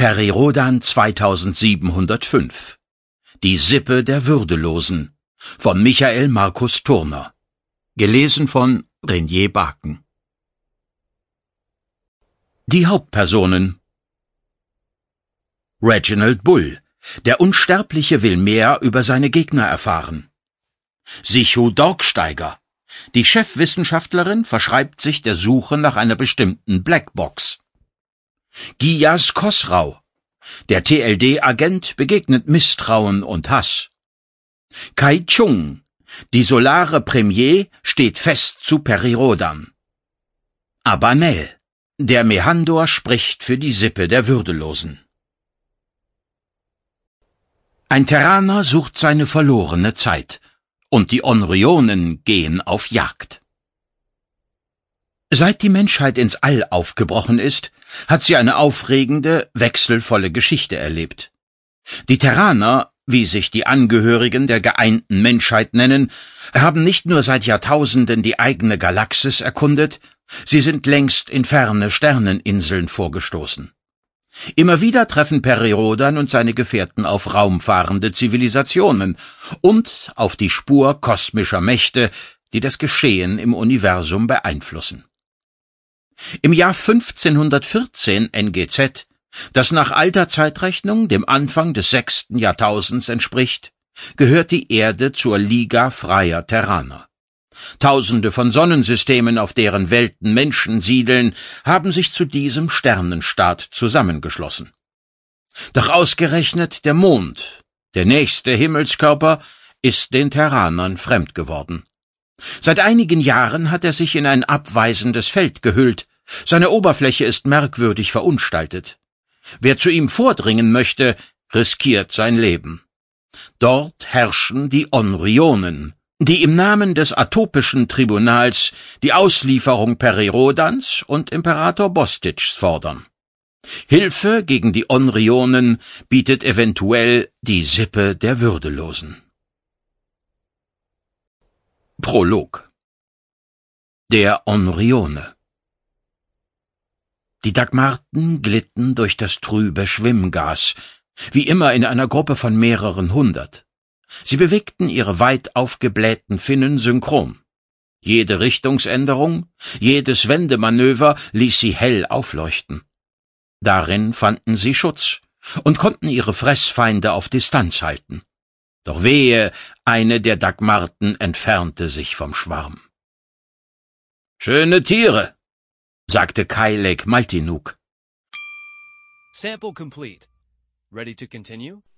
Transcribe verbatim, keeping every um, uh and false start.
Peri-Rodan zweitausendsiebenhundertfünf. Die Sippe der Würdelosen von Michael Markus Turner. Gelesen von Renier Baken. Die Hauptpersonen: Reginald Bull. Der Unsterbliche will mehr über seine Gegner erfahren. Sichu Dorksteiger. Die Chefwissenschaftlerin verschreibt sich der Suche nach einer bestimmten Blackbox. Giyas Khosrau. Der T L D-Agent begegnet Misstrauen und Hass. Kai Chung. Die solare Premier steht fest zu Peri-Rodan. Abanel. Der Mehandor spricht für die Sippe der Würdelosen. Ein Terraner sucht seine verlorene Zeit, und die Onryonen gehen auf Jagd. Seit die Menschheit ins All aufgebrochen ist, hat sie eine aufregende, wechselvolle Geschichte erlebt. Die Terraner, wie sich die Angehörigen der geeinten Menschheit nennen, haben nicht nur seit Jahrtausenden die eigene Galaxis erkundet, sie sind längst in ferne Sterneninseln vorgestoßen. Immer wieder treffen Peri-Rodan und seine Gefährten auf raumfahrende Zivilisationen und auf die Spur kosmischer Mächte, die das Geschehen im Universum beeinflussen. Im Jahr fünfzehnhundertvierzehn N G Z, das nach alter Zeitrechnung dem Anfang des sechsten Jahrtausends entspricht, gehört die Erde zur Liga freier Terraner. Tausende von Sonnensystemen, auf deren Welten Menschen siedeln, haben sich zu diesem Sternenstaat zusammengeschlossen. Doch ausgerechnet der Mond, der nächste Himmelskörper, ist den Terranern fremd geworden. Seit einigen Jahren hat er sich in ein abweisendes Feld gehüllt, seine Oberfläche ist merkwürdig verunstaltet. Wer zu ihm vordringen möchte, riskiert sein Leben. Dort herrschen die Onryonen, die im Namen des Atopischen Tribunals die Auslieferung Peri-Rodans und Imperator Bostitchs fordern. Hilfe gegen die Onryonen bietet eventuell die Sippe der Würdelosen. Prolog. Der Onryone. Die Dagmarten glitten durch das trübe Schwimmgas, wie immer in einer Gruppe von mehreren hundert. Sie bewegten ihre weit aufgeblähten Finnen synchron. Jede Richtungsänderung, jedes Wendemanöver ließ sie hell aufleuchten. Darin fanden sie Schutz und konnten ihre Fressfeinde auf Distanz halten. Doch wehe, eine der Dagmarten entfernte sich vom Schwarm. »Schöne Tiere«, sagte Kailek Maltinuk. Sample complete. Ready to continue?